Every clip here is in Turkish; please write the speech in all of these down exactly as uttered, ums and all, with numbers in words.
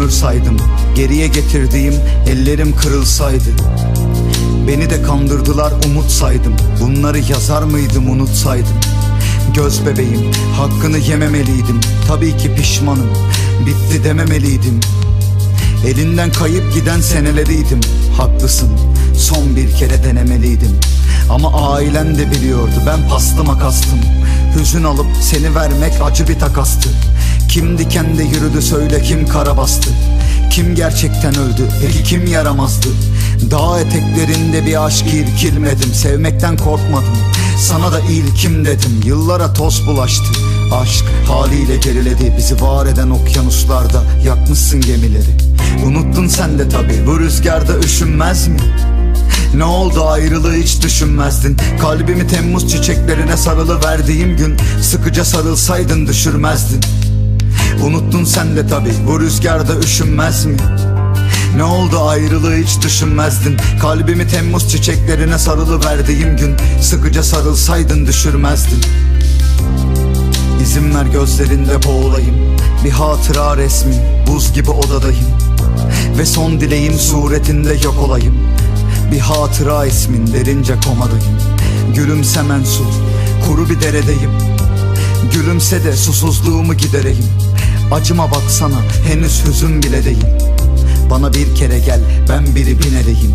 saydım. Geriye getirdiğim ellerim kırılsaydı. Beni de kandırdılar, umut saydım. Bunları yazar mıydım unutsaydım? Göz bebeğim, hakkını yememeliydim. Tabii ki pişmanım, bitti dememeliydim. Elinden kayıp giden seneleriydim. Haklısın, son bir kere denemeliydim. Ama ailen de biliyordu, ben pastı makastım. Hüzün alıp seni vermek acı bir takastı. Kim dikende yürüdü söyle, kim kara bastı? Kim gerçekten öldü, peki kim yaramazdı? Dağ eteklerinde bir aşk irkilmedim. Sevmekten korkmadım, sana da ilkim dedim. Yıllara toz bulaştı, aşk haliyle geriledi. Bizi var eden okyanuslarda yakmışsın gemileri. Unuttun sen de tabi, bu rüzgarda üşünmez mi? Ne oldu ayrılığı hiç düşünmezdin. Kalbimi Temmuz çiçeklerine sarılı verdiğim gün sıkıca sarılsaydın düşürmezdin. Unuttun sen de tabi, bu rüzgarda üşünmez mi? Ne oldu ayrılığı hiç düşünmezdin. Kalbimi Temmuz çiçeklerine sarılı verdiğim gün sıkıca sarılsaydın düşürmezdin. İzin ver gözlerinde boğulayım, bir hatıra resmin buz gibi odadayım. Ve son dileğim suretinde yok olayım. Bir hatıra ismin derince komadayım. Gülümsemen su, kuru bir deredeyim. Gülümse de susuzluğumu gidereyim. Acıma baksana, henüz hüzün bile değil. Bana bir kere gel, ben biri binereyim.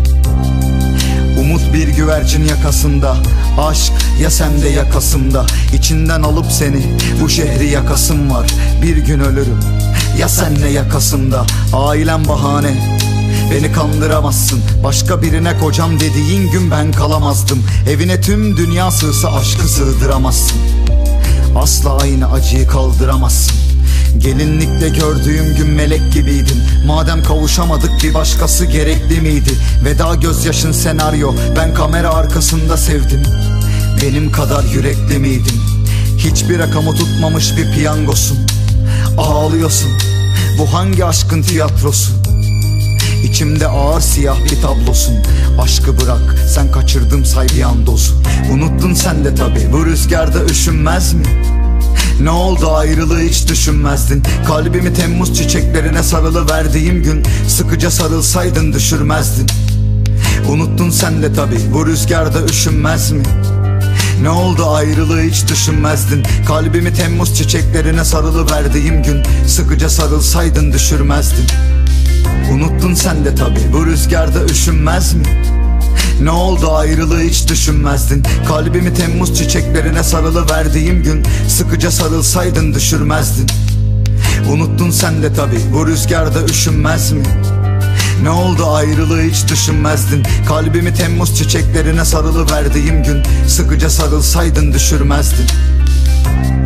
Umut bir güvercin yakasında, aşk ya sende yakasında. İçinden alıp seni bu şehri yakasım var. Bir gün ölürüm ya senle yakasında. Ailem bahane, beni kandıramazsın. Başka birine kocam dediğin gün ben kalamazdım. Evine tüm dünya sığsa aşkı sığdıramazsın. Asla aynı acıyı kaldıramazsın. Gelinlikle gördüğüm gün melek gibiydin. Madem kavuşamadık bir başkası gerekli miydi? Veda gözyaşın senaryo, ben kamera arkasında sevdim. Benim kadar yürekli miydin? Hiçbir rakamı tutmamış bir piyangosun. Ağlıyorsun, bu hangi aşkın tiyatrosu? İçimde ağır siyah bir tablosun. Aşkı bırak, sen kaçırdım say bir an dozu. Unuttun sen de tabi, bu rüzgarda üşünmez mi? Ne oldu ayrılığı hiç düşünmezdin. Kalbimi Temmuz çiçeklerine sarılı verdiğim gün sıkıca sarılsaydın düşürmezdin. Unuttun sen de tabi, bu rüzgarda üşünmez mi? Ne oldu ayrılığı hiç düşünmezdin. Kalbimi Temmuz çiçeklerine sarılı verdiğim gün sıkıca sarılsaydın düşürmezdin. Unuttun sen de tabi, bu rüzgarda üşünmez mi? Ne oldu ayrılığı hiç düşünmezdin. Kalbimi Temmuz çiçeklerine sarılı verdiğim gün sıkıca sarılsaydın düşürmezdin. Unuttun sen de tabi, bu rüzgarda üşünmez mi? Ne oldu ayrılığı hiç düşünmezdin. Kalbimi Temmuz çiçeklerine sarılı verdiğim gün sıkıca sarılsaydın düşürmezdin.